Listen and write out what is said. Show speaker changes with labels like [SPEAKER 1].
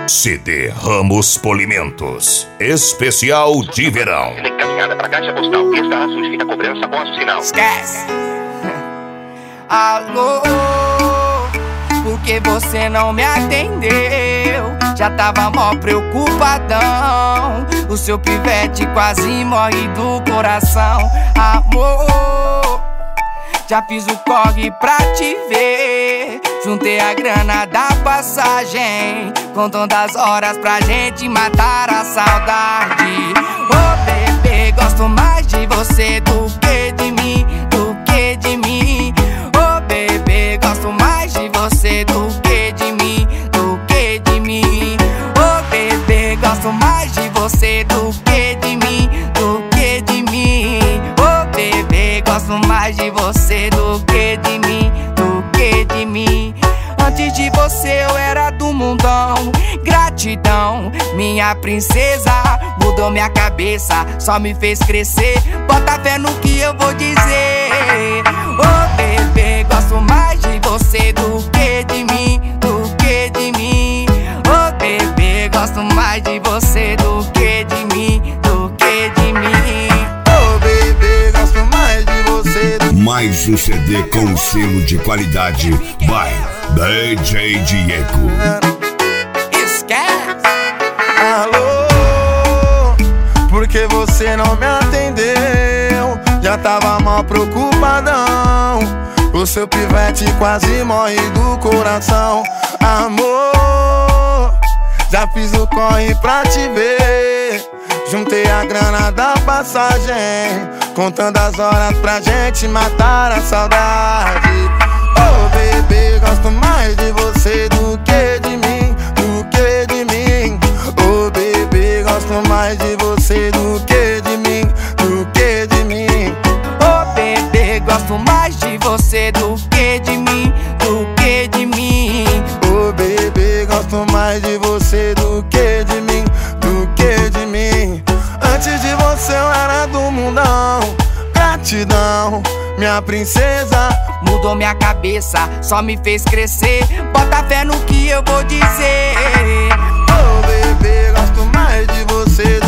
[SPEAKER 1] CD Ramos Polimentos, especial de verão.
[SPEAKER 2] Encaminhada para a caixa postal. Esta solicita cobrança após o sinal.
[SPEAKER 3] Esquece. Alô, por que você não me atendeu? Já tava mó preocupadão. O seu pivete quase morre do coração. Amor, já fiz o corre pra te ver. Juntei a grana da passagem, contando as horas pra gente matar a saudade. Ô bebê, gosto mais de você do que de mim, do que de mim. Ô bebê, gosto mais de você do que de mim, do que de mim. Ô bebê, gosto mais de você do que de mim, do que de mim. Ô bebê, gosto mais de você do que de mim, do que de mim. Antes de você eu era do mundão. Gratidão, minha princesa, mudou minha cabeça, só me fez crescer. Bota fé no que eu vou dizer. Ô bebê, gosto mais de você do que de mim, do que de mim. Ô bebê, gosto mais de você do que de mim, do que de mim.
[SPEAKER 4] Ô bebê, gosto mais de você do...
[SPEAKER 1] Mais um CD com selo de qualidade by DJ Diego.
[SPEAKER 3] Esquece.
[SPEAKER 4] Alô, por que você não me atendeu? Já tava mal preocupadão. O seu pivete quase morre do coração. Amor, já fiz o corre pra te ver. Juntei a grana da passagem, contando as horas pra gente matar a saudade. Oh bebê, gosto mais de você do que de mim, do que de mim. Oh bebê, gosto mais de você do que de mim, do que de mim.
[SPEAKER 3] Oh bebê, gosto mais de você do que de mim, do que de mim.
[SPEAKER 4] Oh bebê, gosto mais de você do que de mim, do que de mim. Antes de você eu era do mundão. Gratidão, minha princesa,
[SPEAKER 3] mudou minha cabeça, só me fez crescer. Bota fé no que eu vou dizer.
[SPEAKER 4] oh bebê, gosto mais de você